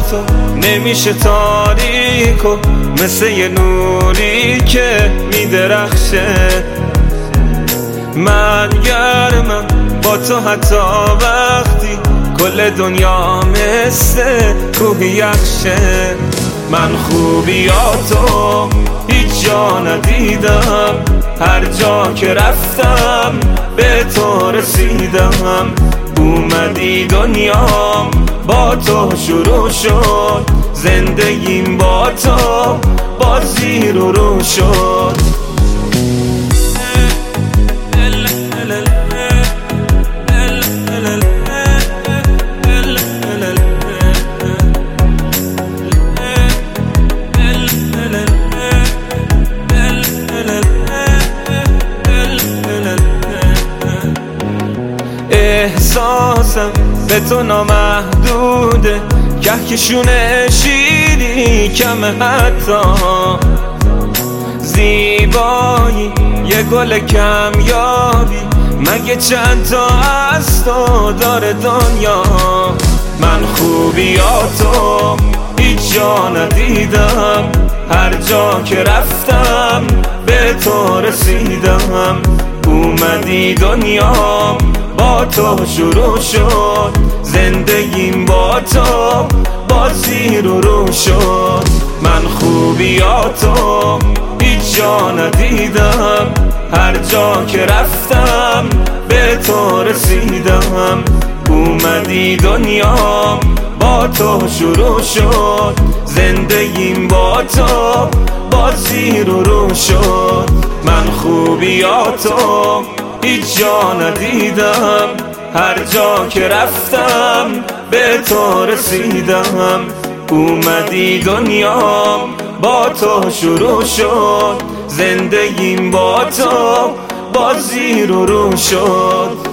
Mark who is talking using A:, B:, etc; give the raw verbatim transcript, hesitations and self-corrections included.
A: تو نمیشه تاریک و مثل یه نوری که میدرخشه. من گرمم با تو حتی وقتی کل دنیا مثل کوه یخشه. من خوبیاتو هیچ جا ندیدم، هر جا که رفتم به تو رسیدم. اومدی دنیام با تو شروع شد، زندگیم با تو با زیر و رو شد. احساسم به تو نامحدوده، کهکشونه شیری کمه حتی. زیبایی یه گل کمیابی، مگه چند تا از تو داره دنیا. من خوبیاتو هیچ جا ندیدم، هر جا که رفتم به تو رسیدم. اومدی دنیام با تو شروع شد، زندگیم با تو با زیر و رو شد. من خوبیاتو هیچ جا ندیدم، هر جا که رفتم به تو رسیدم. اومدی دنیام با تو شروع شد، زندگیم با تو با زیر و رو شد. من خوبیاتو هیچ جا ندیدم، هر جا که رفتم به تو رسیدم. اومدی دنیام با تو شروع شد، زندگیم با تو با زیر و رو شد.